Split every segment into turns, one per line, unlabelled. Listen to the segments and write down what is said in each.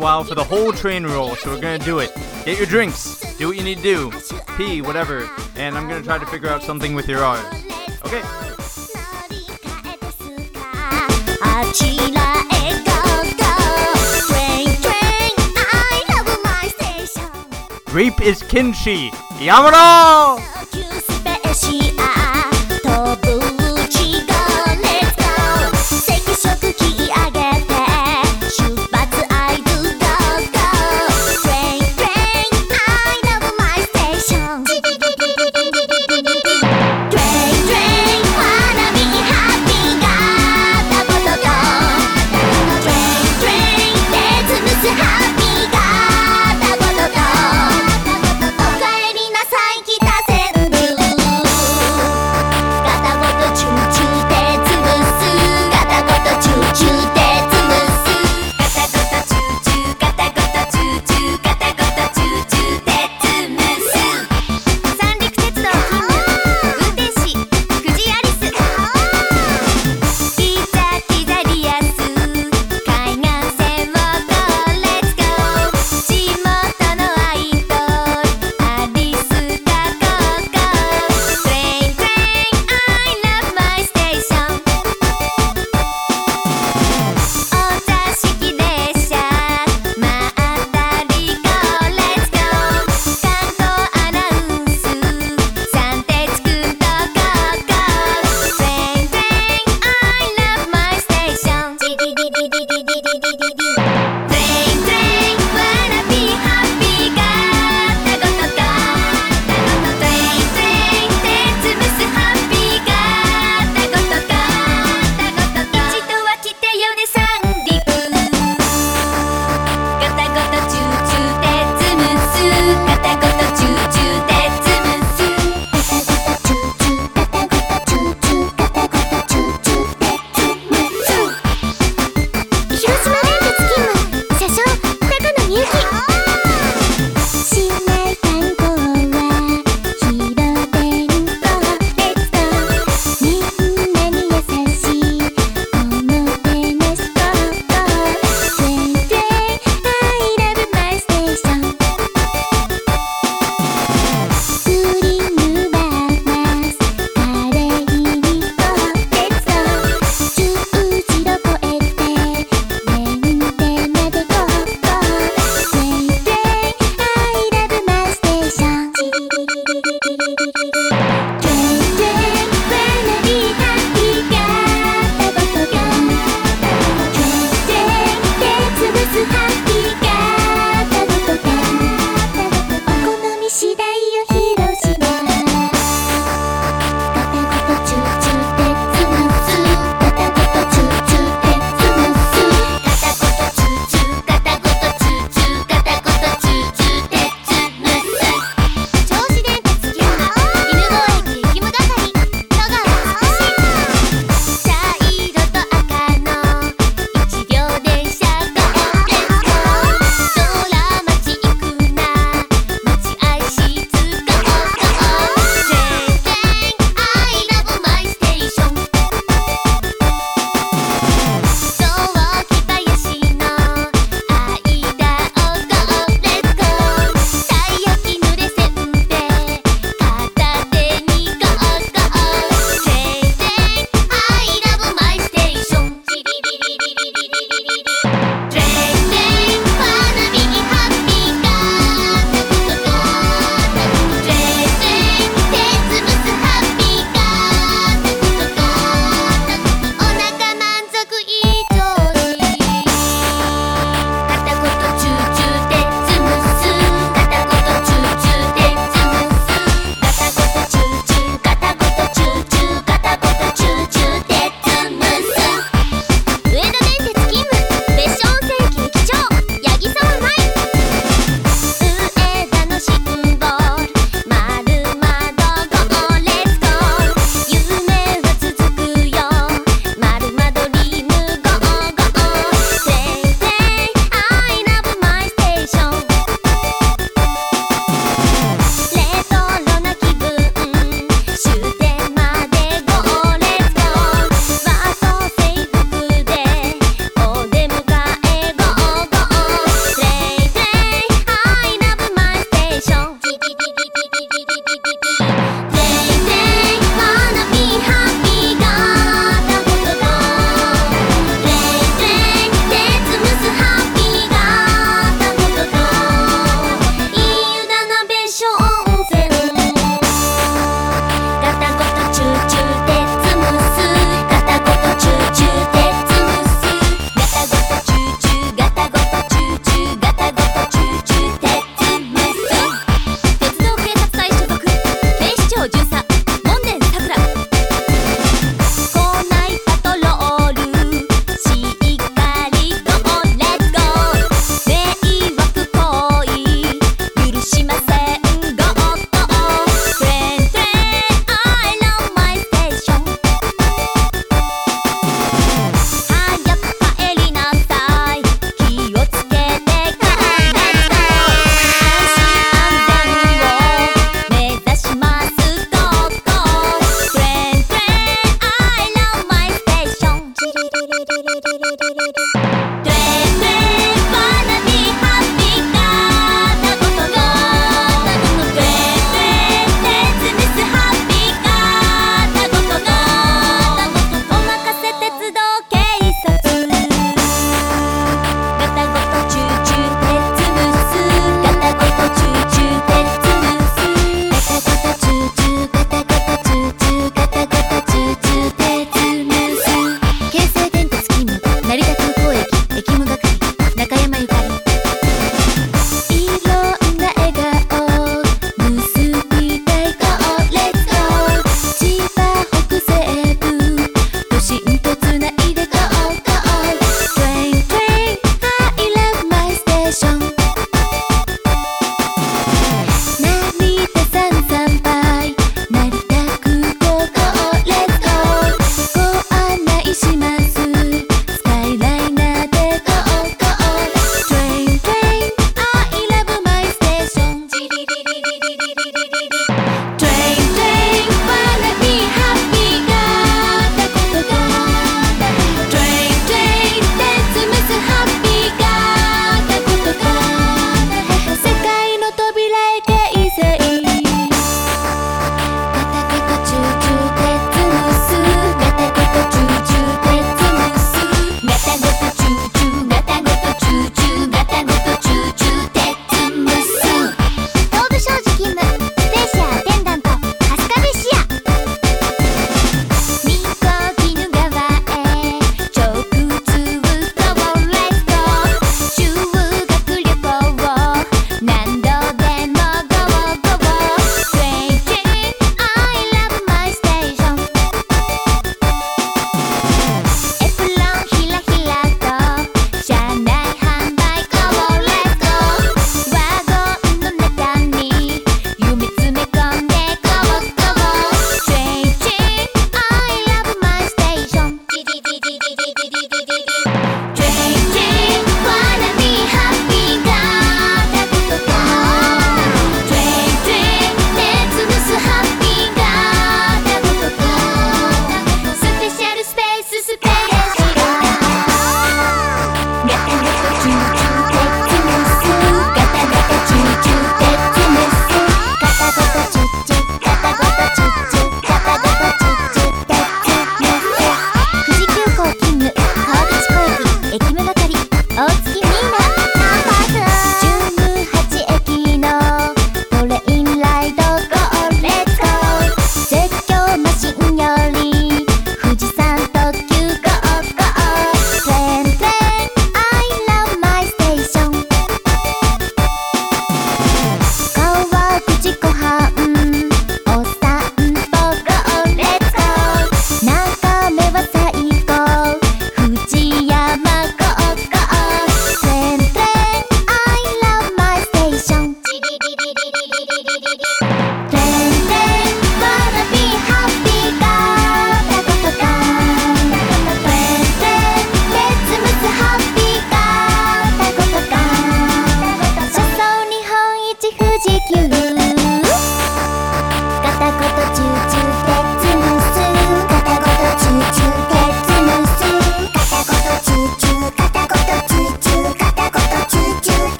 while for the whole train roll, so we're gonna do it. Get your drinks, do what you need to do, pee, whatever, and I'm gonna try to figure out something with your R's. Okay? Reap is kinshi. Yamano!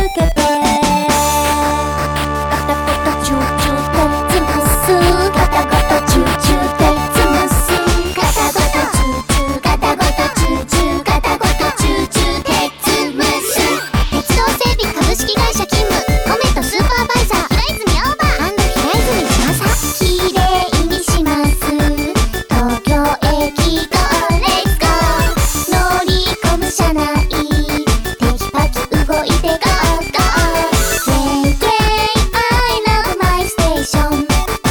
けてガタゴトチューチュー鉄むすガタゴトチューチュー鉄むすガタゴトチューチューガタゴトチューチューガタゴトチューチュー鉄むす鉄道整備株式会社勤務コメントスーパーバイザー平泉青葉平泉翼きれいにします東京駅ゴーレッツゴー乗り込む車内テキパキ動いてゴーゴー Gay gay I love my station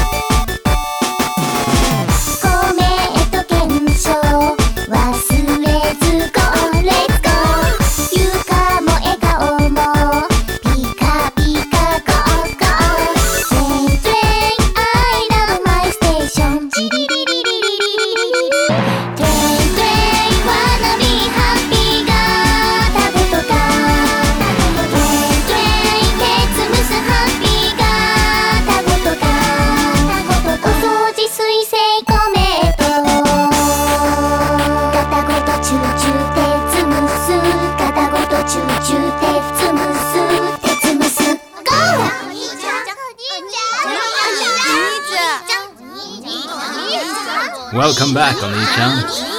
コメント検証忘れずゴーレッツゴー床も笑顔もピカピカゴーゴー Gay gay I love my station ジリリリリリリリリリ Gay gay wanna be happy がタゴとか Gay gay 鉄むすハッピーがタゴとかお掃除水性コメントガタゴトチューチュー鉄むすガタゴトチューチュー鉄むす鉄むすゴー兄ちゃん
Welcome back, お兄ちゃん。